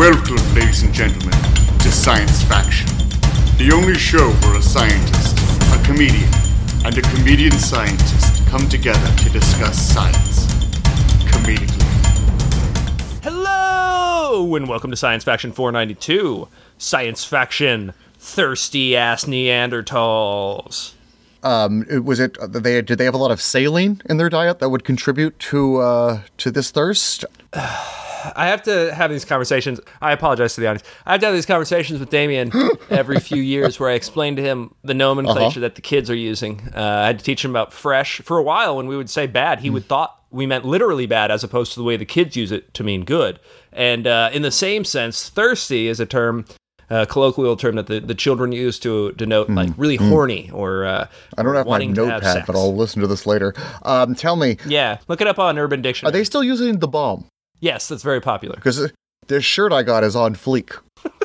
Welcome, ladies and gentlemen, to Science Faction, the only show where a scientist, a comedian, and a comedian scientist come together to discuss science comedically. Hello, and welcome to Science Faction 492, Science Faction Thirsty-Ass Neanderthals. Did they have a lot of saline in their diet that would contribute to this thirst? I have to have these conversations. I apologize to the audience. I have to have these conversations with Damien every few years where I explain to him the nomenclature that the kids are using. I had to teach him about fresh. For a while, when we would say bad, he would thought we meant literally bad as opposed to the way the kids use it to mean good. And in the same sense, thirsty is a term, colloquial term that the children use to denote like really horny or I don't have my notepad, but I'll listen to this later. Tell me. Yeah, look it up on Urban Dictionary. Are they still using the bomb? Yes, that's very popular. Because this shirt I got is on fleek.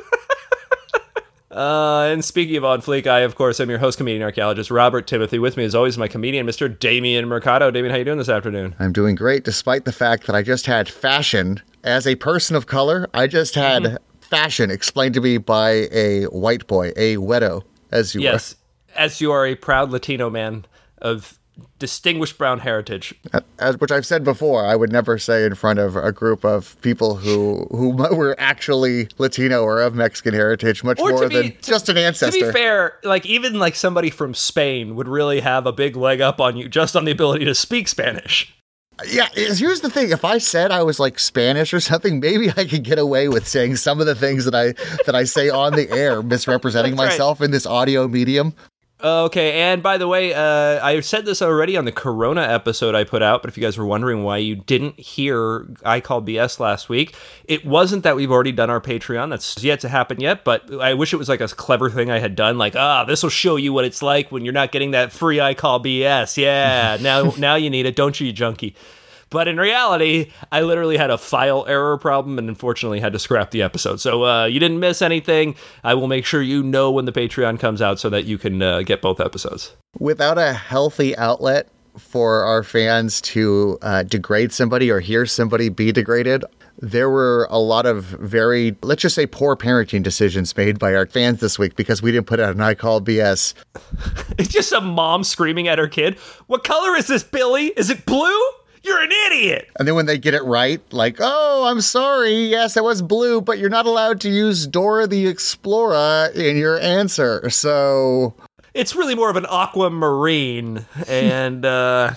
And speaking of on fleek, I, of course, am your host, comedian archaeologist Robert Timothy. With me, as always, my comedian, Mr. Damien Mercado. Damien, how you doing this afternoon? I'm doing great, despite the fact that I just had fashion. As a person of color, I just had fashion explained to me by a white boy, a wedo, as you are. Yes, as you are a proud Latino man of distinguished brown heritage. Which I've said before, I would never say in front of a group of people who were actually Latino or of Mexican heritage, much more than just an ancestor. To be fair, even somebody from Spain would really have a big leg up on you just on the ability to speak Spanish. Yeah, here's the thing. If I said I was like Spanish or something, maybe I could get away with saying some of the things that I say on the air, misrepresenting myself in this audio medium. Okay, and by the way, I said this already on the Corona episode I put out, but if you guys were wondering why you didn't hear I Call BS last week, it wasn't that we've already done our Patreon. That's yet to happen yet, but I wish it was like a clever thing I had done, like, this will show you what it's like when you're not getting that free I Call BS. Yeah, now you need it, don't you junkie? But in reality, I literally had a file error problem and unfortunately had to scrap the episode. So you didn't miss anything. I will make sure you know when the Patreon comes out so that you can get both episodes. Without a healthy outlet for our fans to degrade somebody or hear somebody be degraded, there were a lot of very, let's just say, poor parenting decisions made by our fans this week because we didn't put out an I Call BS. It's just a mom screaming at her kid, "What color is this, Billy? Is it blue? You're an idiot!" And then when they get it right, like, "Oh, I'm sorry, yes, it was blue, but you're not allowed to use Dora the Explorer in your answer, so..." It's really more of an aquamarine, and, Oh,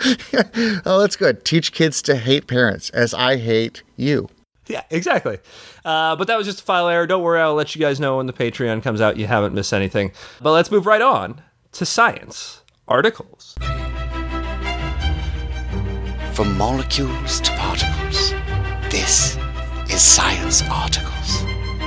that's good. Teach kids to hate parents, as I hate you. Yeah, exactly. But that was just a file error. Don't worry, I'll let you guys know when the Patreon comes out. You haven't missed anything. But let's move right on to science articles. From molecules to particles, this is Science Articles.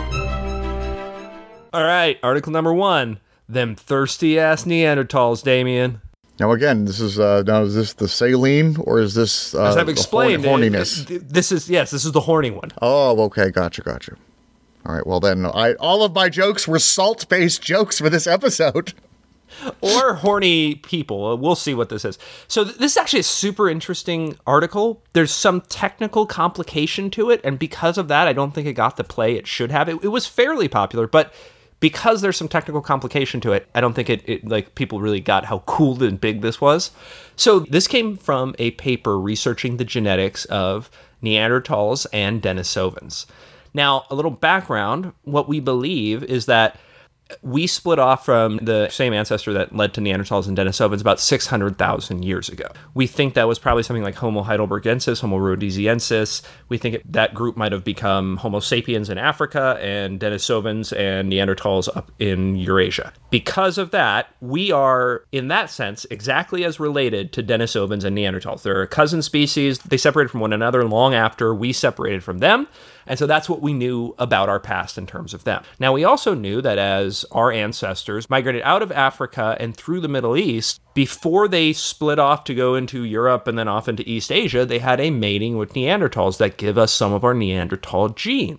All right, article number 1. Them thirsty-ass Neanderthals, Damien. Now, again, this is is this the saline, or is this as I've explained, horniness? This is the horny one. Oh, okay, gotcha. All right, well then, all of my jokes were salt-based jokes for this episode. Or horny people. We'll see what this is. So this is actually a super interesting article. There's some technical complication to it, and because of that, I don't think it got the play it should have. It was fairly popular, but because there's some technical complication to it, I don't think it people really got how cool and big this was. So this came from a paper researching the genetics of Neanderthals and Denisovans. Now, a little background, what we believe is that we split off from the same ancestor that led to Neanderthals and Denisovans about 600,000 years ago. We think that was probably something like Homo heidelbergensis, Homo rhodesiensis. We think that group might have become Homo sapiens in Africa and Denisovans and Neanderthals up in Eurasia. Because of that, we are, in that sense, exactly as related to Denisovans and Neanderthals. They're a cousin species. They separated from one another long after we separated from them. And so that's what we knew about our past in terms of them. Now, we also knew that as our ancestors migrated out of Africa and through the Middle East, before they split off to go into Europe and then off into East Asia, they had a mating with Neanderthals that give us some of our Neanderthal genes.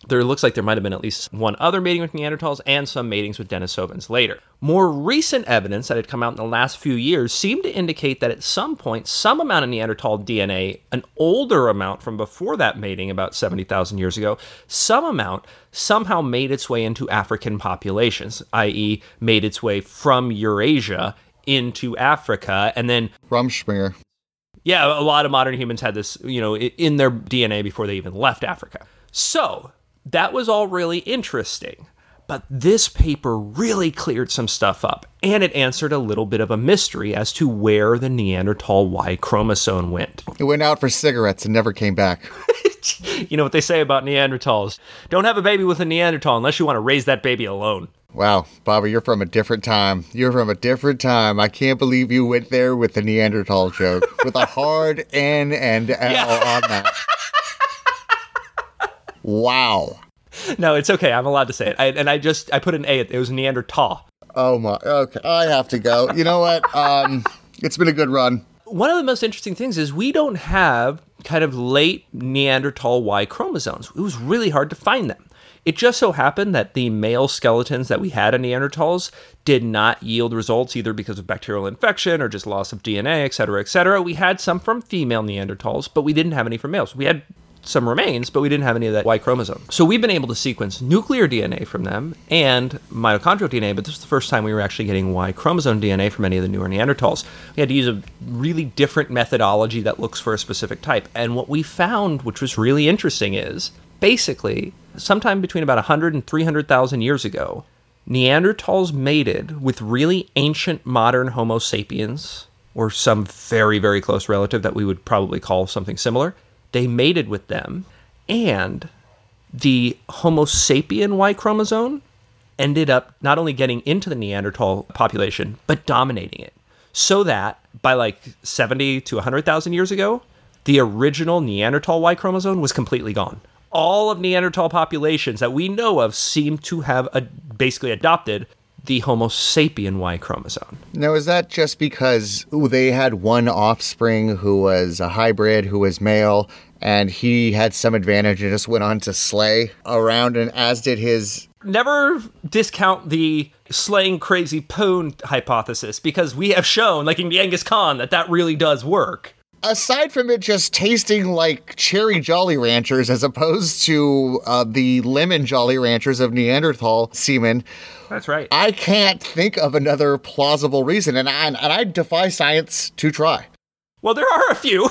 There looks like there might have been at least one other mating with Neanderthals and some matings with Denisovans later. More recent evidence that had come out in the last few years seemed to indicate that at some point, some amount of Neanderthal DNA, an older amount from before that mating about 70,000 years ago, some amount somehow made its way into African populations, i.e. made its way from Eurasia into Africa, and then... Rumschmier. Yeah, a lot of modern humans had this, in their DNA before they even left Africa. So, that was all really interesting. But this paper really cleared some stuff up, and it answered a little bit of a mystery as to where the Neanderthal Y chromosome went. It went out for cigarettes and never came back. You know what they say about Neanderthals? Don't have a baby with a Neanderthal unless you want to raise that baby alone. Wow, Bobby, you're from a different time. You're from a different time. I can't believe you went there with the Neanderthal joke. With a hard N and L on that. Wow. No, it's okay. I'm allowed to say it. I put an A. It was Neanderthal. Oh my. Okay, I have to go. You know what? It's been a good run. One of the most interesting things is we don't have kind of late Neanderthal Y chromosomes. It was really hard to find them. It just so happened that the male skeletons that we had in Neanderthals did not yield results either because of bacterial infection or just loss of DNA, et cetera, et cetera. We had some from female Neanderthals, but we didn't have any from males. We had some remains, but we didn't have any of that Y chromosome. So we've been able to sequence nuclear DNA from them and mitochondrial DNA, but this is the first time we were actually getting Y chromosome DNA from any of the newer Neanderthals. We had to use a really different methodology that looks for a specific type. And what we found, which was really interesting, is basically sometime between about 100 and 300,000 years ago, Neanderthals mated with really ancient modern Homo sapiens, or some very, very close relative that we would probably call something similar. They mated with them, and the Homo sapien Y chromosome ended up not only getting into the Neanderthal population, but dominating it. So that by like 70 to 100,000 years ago, the original Neanderthal Y chromosome was completely gone. All of Neanderthal populations that we know of seem to have basically adopted the Homo sapien Y chromosome. Now, is that just because they had one offspring who was a hybrid, who was male, and he had some advantage and just went on to slay around, and as did his... Never discount the slaying crazy poon hypothesis, because we have shown, like in Genghis Khan, that really does work. Aside from it just tasting like cherry Jolly Ranchers as opposed to the lemon Jolly Ranchers of Neanderthal semen... That's right. I can't think of another plausible reason, and I defy science to try. Well, there are a few.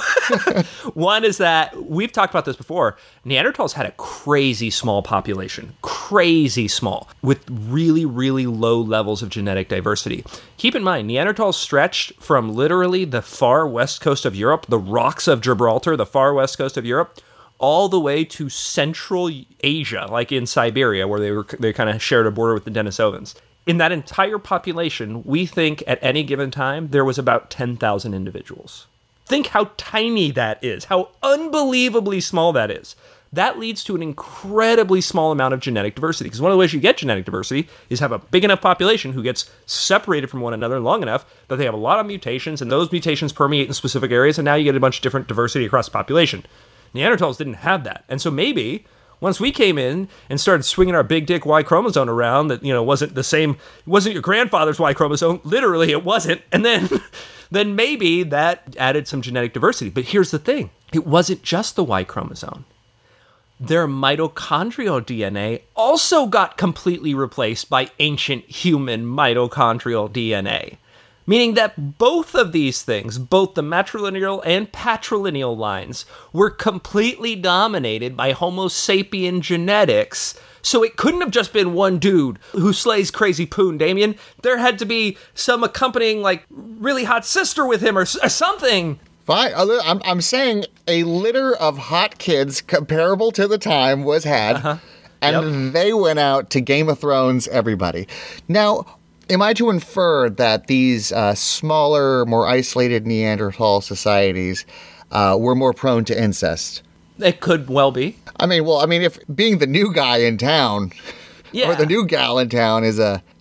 One is that, we've talked about this before, Neanderthals had a crazy small population. Crazy small. With really, really low levels of genetic diversity. Keep in mind, Neanderthals stretched from literally the far west coast of Europe, the rocks of Gibraltar, the far west coast of Europe, all the way to Central Asia, like in Siberia, where they kind of shared a border with the Denisovans. In that entire population, we think at any given time, there was about 10,000 individuals. Think how tiny that is, how unbelievably small that is. That leads to an incredibly small amount of genetic diversity, because one of the ways you get genetic diversity is have a big enough population who gets separated from one another long enough that they have a lot of mutations, and those mutations permeate in specific areas, and now you get a bunch of different diversity across the population. Neanderthals didn't have that. And so maybe once we came in and started swinging our big dick Y chromosome around that, wasn't the same, wasn't your grandfather's Y chromosome. Literally, it wasn't. And then maybe that added some genetic diversity. But here's the thing. It wasn't just the Y chromosome. Their mitochondrial DNA also got completely replaced by ancient human mitochondrial DNA. Meaning that both of these things, both the matrilineal and patrilineal lines, were completely dominated by Homo sapien genetics. So it couldn't have just been one dude who slays crazy poon, Damien. There had to be some accompanying, really hot sister with him or something. Fine. I'm saying a litter of hot kids comparable to the time was had, and they went out to Game of Thrones everybody. Now, am I to infer that these smaller, more isolated Neanderthal societies were more prone to incest? It could well be. I mean, if being the new guy in town, or the new gal in town is a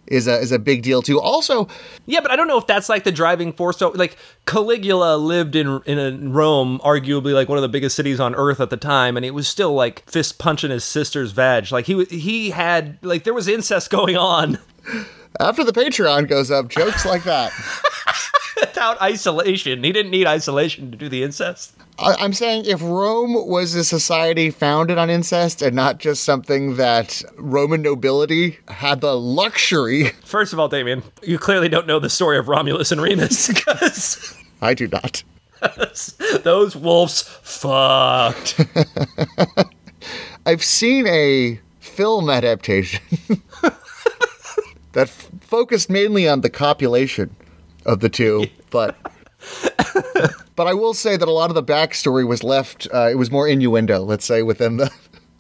is a big deal too. Also, Yeah, but I don't know if that's like the driving force. So, like, Caligula lived in Rome, arguably like one of the biggest cities on earth at the time, and he was still like fist punching his sister's vag. Like he had like there was incest going on. after the Patreon goes up, jokes like that. Without isolation. He didn't need isolation to do the incest. I'm saying if Rome was a society founded on incest and not just something that Roman nobility had the luxury. First of all, Damien, you clearly don't know the story of Romulus and Remus, because I do not. those wolves fucked. I've seen a film adaptation that focused mainly on the copulation of the two, but I will say that a lot of the backstory was left, it was more innuendo, let's say, within the...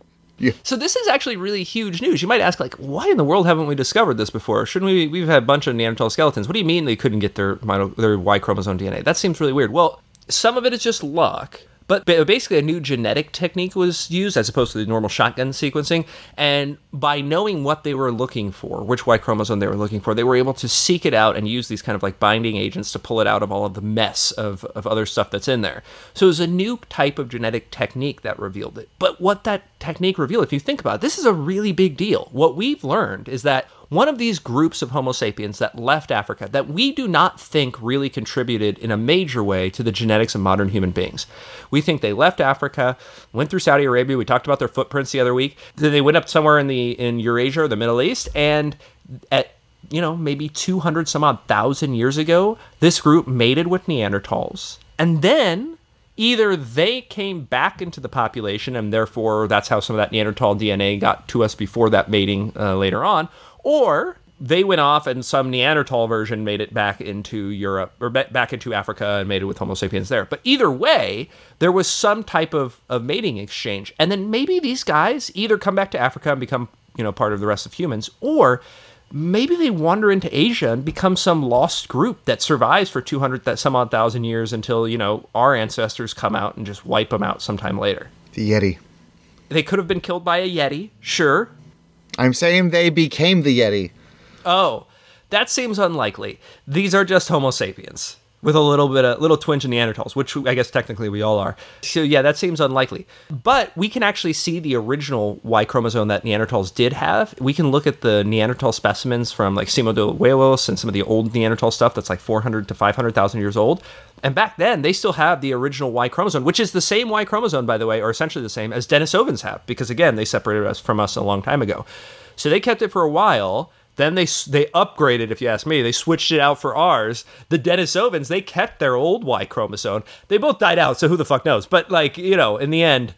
So this is actually really huge news. You might ask, like, why in the world haven't we discovered this before? Shouldn't we? We've had a bunch of Neanderthal skeletons. What do you mean they couldn't get their Y chromosome DNA? That seems really weird. Well, some of it is just luck. But basically a new genetic technique was used as opposed to the normal shotgun sequencing. And by knowing what they were looking for, which Y chromosome they were looking for, they were able to seek it out and use these kind of like binding agents to pull it out of all of the mess of other stuff that's in there. So it was a new type of genetic technique that revealed it. But what that technique revealed, if you think about it, this is a really big deal. What we've learned is that one of these groups of Homo sapiens that left Africa that we do not think really contributed in a major way to the genetics of modern human beings. We think they left Africa, went through Saudi Arabia. We talked about their footprints the other week. Then they went up somewhere in Eurasia or the Middle East, and at maybe 200 some odd thousand years ago, this group mated with Neanderthals, and then either they came back into the population, and therefore that's how some of that Neanderthal DNA got to us before that mating later on, or they went off and some Neanderthal version made it back into Europe or back into Africa and mated with Homo sapiens there. But either way, there was some type of mating exchange. And then maybe these guys either come back to Africa and become, part of the rest of humans, or maybe they wander into Asia and become some lost group that survives for 200 some odd thousand years until, our ancestors come out and just wipe them out sometime later. The Yeti. They could have been killed by a Yeti, sure. I'm saying they became the Yeti. Oh, that seems unlikely. These are just Homo sapiens with a little twinge of Neanderthals, which I guess technically we all are. So yeah, that seems unlikely. But we can actually see the original Y chromosome that Neanderthals did have. We can look at the Neanderthal specimens from like Cimo de Huevos and some of the old Neanderthal stuff that's like 400 to 500,000 years old. And back then, they still have the original Y chromosome, which is the same Y chromosome, by the way, or essentially the same as Denisovans have, because again, they separated us from us a long time ago. So they kept it for a while. Then they upgraded, if you ask me. They switched it out for ours. The Denisovans, they kept their old Y chromosome. They both died out, so who the fuck knows? But in the end,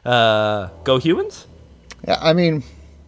go humans? Yeah, I mean,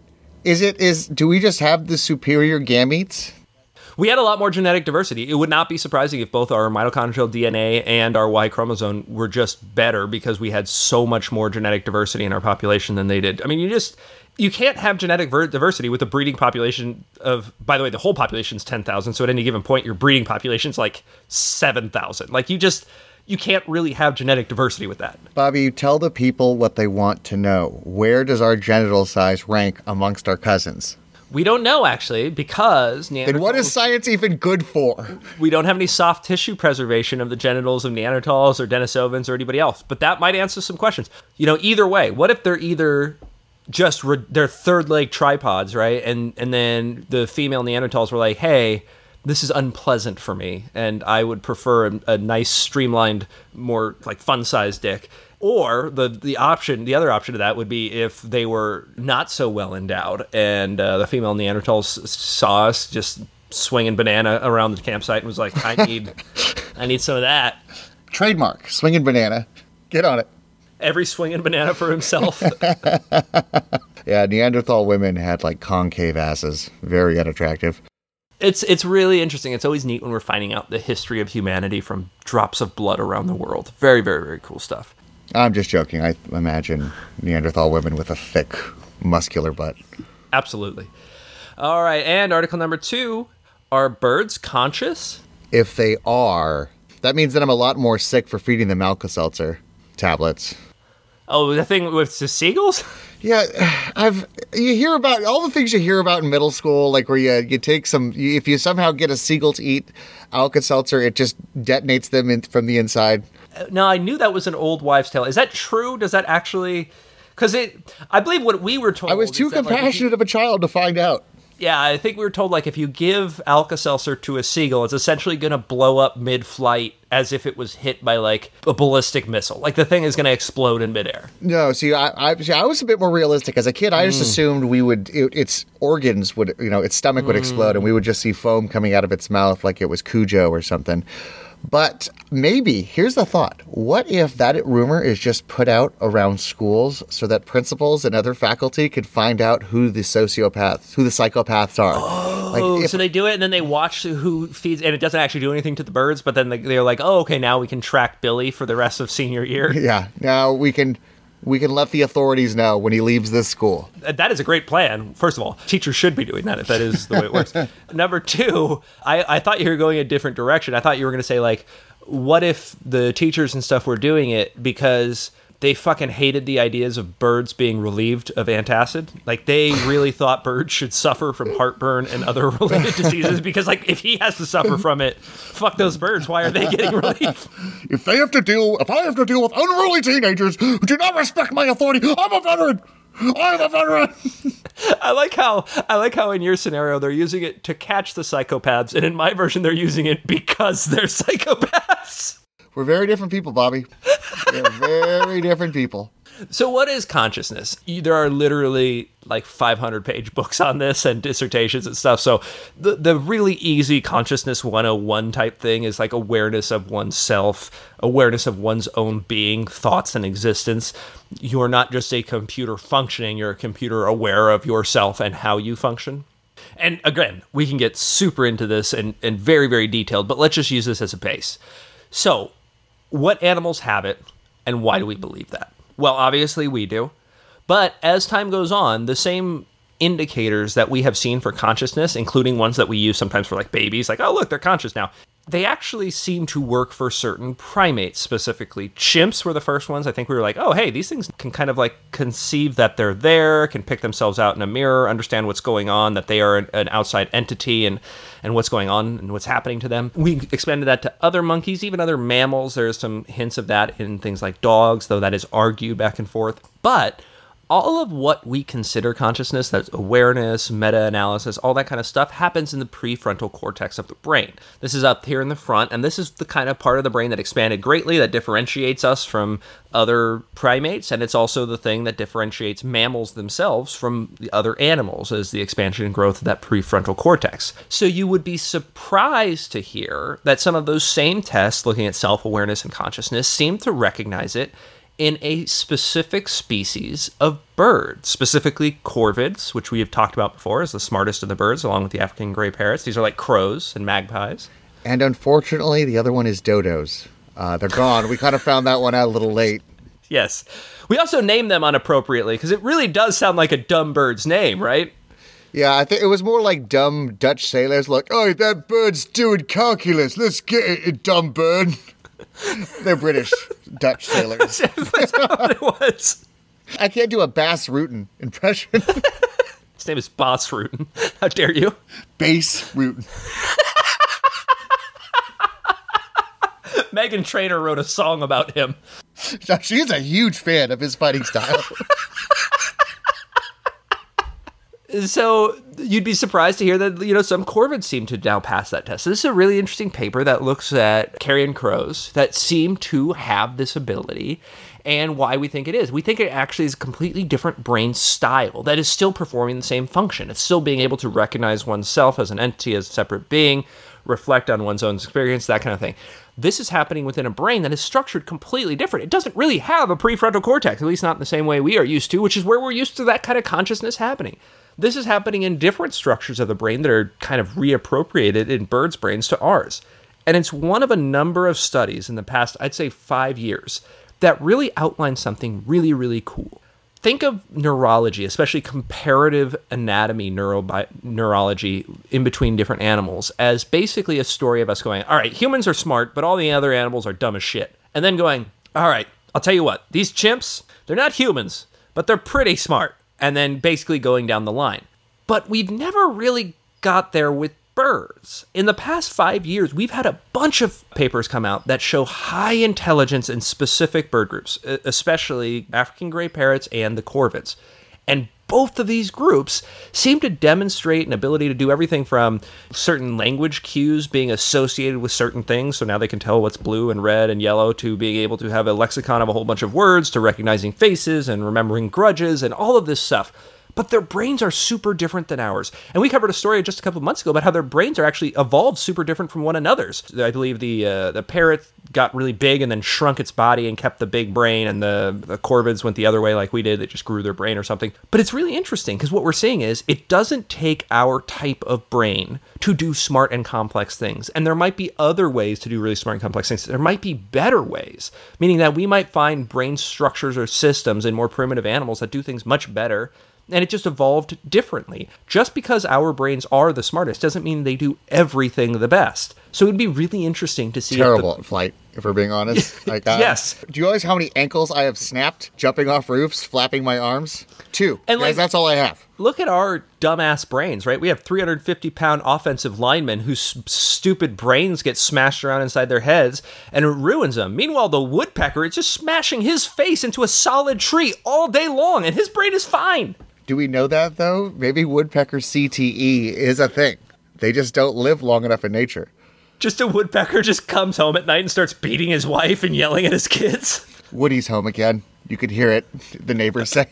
do we just have the superior gametes? We had a lot more genetic diversity. It would not be surprising if both our mitochondrial DNA and our Y chromosome were just better because we had so much more genetic diversity in our population than they did. I mean, you can't have genetic diversity with a breeding population of, by the way, the whole population's 10,000. So at any given point, your breeding population's like 7,000. Like you can't really have genetic diversity with that. Bobby, tell the people what they want to know. Where does our genital size rank amongst our cousins? We don't know, actually, because Neanderthals... Then what is science even good for? We don't have any soft tissue preservation of the genitals of Neanderthals or Denisovans or anybody else. But that might answer some questions. Either way, what if they're either just they're third leg tripods, right? And then the female Neanderthals were like, hey, this is unpleasant for me, and I would prefer a nice, streamlined, more like fun-sized dick. Or the other option to that would be if they were not so well endowed, and the female Neanderthals saw us just swinging banana around the campsite and was like, I need some of that. Trademark, swinging banana. Get on it. Every swinging banana for himself. Yeah, Neanderthal women had like concave asses. Very unattractive. It's really interesting. It's always neat when we're finding out the history of humanity from drops of blood around the world. Very, very, very cool stuff. I'm just joking. I imagine Neanderthal women with a thick, muscular butt. Absolutely. All right, and article number 2, are birds conscious? If they are, that means that I'm a lot more sick for feeding them Alka-Seltzer tablets. Oh, the thing with the seagulls? Yeah, you hear about all the things you hear about in middle school, like where you take if you somehow get a seagull to eat Alka-Seltzer, it just detonates them from the inside. No, I knew that was an old wives' tale. Is that true? Does that actually? Because I believe what we were told. I was too compassionate of a child to find out. Yeah, I think we were told, like, if you give Alka-Seltzer to a seagull, it's essentially going to blow up mid-flight as if it was hit by, like, a ballistic missile. Like, the thing is going to explode in midair. No, see, I was a bit more realistic. As a kid, I just assumed its organs would, its stomach would explode, and we would just see foam coming out of its mouth like it was Cujo or something. But maybe, here's the thought. What if that rumor is just put out around schools so that principals and other faculty could find out who the psychopaths are? Oh, so they do it and then they watch who feeds, and it doesn't actually do anything to the birds, but then they're like, oh, okay, now we can track Billy for the rest of senior year. Yeah, now we can let the authorities know when he leaves this school. That is a great plan. First of all, teachers should be doing that if that is the way it works. Number two, I thought you were going a different direction. I thought you were going to say, like, what if the teachers and stuff were doing it because they fucking hated the ideas of birds being relieved of antacid? Like, they really thought birds should suffer from heartburn and other related diseases because, like, if he has to suffer from it, fuck those birds. Why are they getting relief? If I have to deal with unruly teenagers who do not respect my authority, I'm a veteran. I like how in your scenario they're using it to catch the psychopaths, and in my version they're using it because they're psychopaths. We're very different people, Bobby. We're very different people. So what is consciousness? There are literally like 500-page books on this and dissertations and stuff. So the really easy consciousness 101 type thing is like awareness of oneself, awareness of one's own being, thoughts, and existence. You're not just a computer functioning, you're a computer aware of yourself and how you function. And again, we can get super into this and very, very detailed, but let's just use this as a base. So what animals have it, and why do we believe that? Well, obviously we do. But as time goes on, the same indicators that we have seen for consciousness, including ones that we use sometimes for like babies, like, oh, look, they're conscious now. They actually seem to work for certain primates, specifically chimps were the first ones. I think we were like, oh, hey, these things can kind of like conceive that they're there, can pick themselves out in a mirror, understand what's going on, that they are an outside entity and what's going on and what's happening to them. We expanded that to other monkeys, even other mammals. There's some hints of that in things like dogs, though that is argued back and forth. But all of what we consider consciousness, that's awareness, meta-analysis, all that kind of stuff, happens in the prefrontal cortex of the brain. This is up here in the front, and this is the kind of part of the brain that expanded greatly, that differentiates us from other primates, and it's also the thing that differentiates mammals themselves from the other animals, is the expansion and growth of that prefrontal cortex. So you would be surprised to hear that some of those same tests, looking at self-awareness and consciousness, seem to recognize it in a specific species of bird, specifically corvids, which we have talked about before as the smartest of the birds, along with the African gray parrots. These are like crows and magpies. And unfortunately, the other one is dodos. They're gone. We kind of found that one out a little late. Yes. We also named them unappropriately, because it really does sound like a dumb bird's name, right? Yeah, I think it was more like dumb Dutch sailors, like, oh, that bird's doing calculus. Let's get it, dumb bird. They're British Dutch sailors. That's not what it was. I can't do a Bas Rutten impression. His name is Bas Rutten. How dare you? Bas Rutten. Meghan Trainor wrote a song about him. She's a huge fan of his fighting style. So you'd be surprised to hear that, some corvids seem to now pass that test. So this is a really interesting paper that looks at carrion crows that seem to have this ability and why we think it is. We think it actually is a completely different brain style that is still performing the same function. It's still being able to recognize oneself as an entity, as a separate being, reflect on one's own experience, that kind of thing. This is happening within a brain that is structured completely different. It doesn't really have a prefrontal cortex, at least not in the same way we are used to, which is where we're used to that kind of consciousness happening. This is happening in different structures of the brain that are kind of reappropriated in birds' brains to ours. And it's one of a number of studies in the past, I'd say 5 years, that really outline something really, really cool. Think of neurology, especially comparative anatomy neurology in between different animals, as basically a story of us going, all right, humans are smart, but all the other animals are dumb as shit. And then going, all right, I'll tell you what, these chimps, They're not humans, but they're pretty smart. And then basically going down the line. But we've never really got there with birds. In the past 5 years, we've had a bunch of papers come out that show high intelligence in specific bird groups, especially African gray parrots and the corvids. And both of these groups seem to demonstrate an ability to do everything from certain language cues being associated with certain things, so now they can tell what's blue and red and yellow, to being able to have a lexicon of a whole bunch of words, to recognizing faces and remembering grudges and all of this stuff. But their brains are super different than ours. And we covered a story just a couple of months ago about how their brains are actually evolved super different from one another's. I believe the parrot got really big and then shrunk its body and kept the big brain, and the corvids went the other way like we did. They just grew their brain or something. But it's really interesting because what we're seeing is it doesn't take our type of brain to do smart and complex things. And there might be other ways to do really smart and complex things. There might be better ways, meaning that we might find brain structures or systems in more primitive animals that do things much better. And it just evolved differently. Just because our brains are the smartest doesn't mean they do everything the best. So it'd be really interesting to see. Terrible at flight, if we're being honest. Like, yes. Do you realize how many ankles I have snapped jumping off roofs, flapping my arms? 2. And guys, that's all I have. Look at our dumbass brains, right? We have 350-pound offensive linemen whose stupid brains get smashed around inside their heads and it ruins them. Meanwhile, the woodpecker is just smashing his face into a solid tree all day long, and his brain is fine. Do we know that, though? Maybe woodpecker CTE is a thing. They just don't live long enough in nature. Just a woodpecker just comes home at night and starts beating his wife and yelling at his kids. Woody's home again. You could hear it, the neighbors say.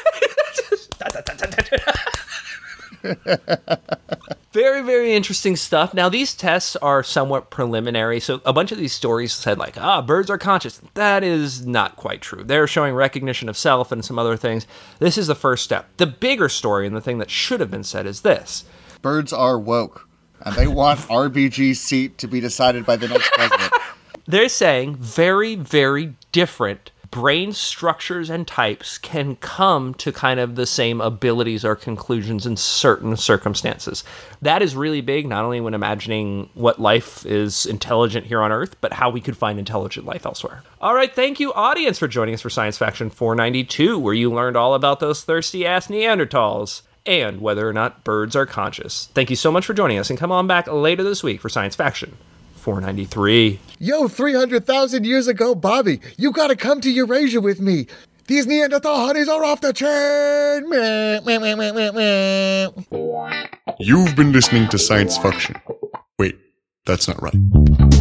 Very, very interesting stuff. Now, these tests are somewhat preliminary. So a bunch of these stories said like, birds are conscious. That is not quite true. They're showing recognition of self and some other things. This is the first step. The bigger story and the thing that should have been said is this. Birds are woke, and they want RBG's seat to be decided by the next president. They're saying very, very different brain structures and types can come to kind of the same abilities or conclusions in certain circumstances. That is really big, not only when imagining what life is intelligent here on Earth, but how we could find intelligent life elsewhere. All right, thank you, audience, for joining us for Science Faction 492, where you learned all about those thirsty-ass Neanderthals and whether or not birds are conscious. Thank you so much for joining us, and come on back later this week for Science Faction 493. Yo, 300,000 years ago, Bobby, you gotta come to Eurasia with me. These Neanderthal honeys are off the chain. You've been listening to Science Faction. Wait, that's not right.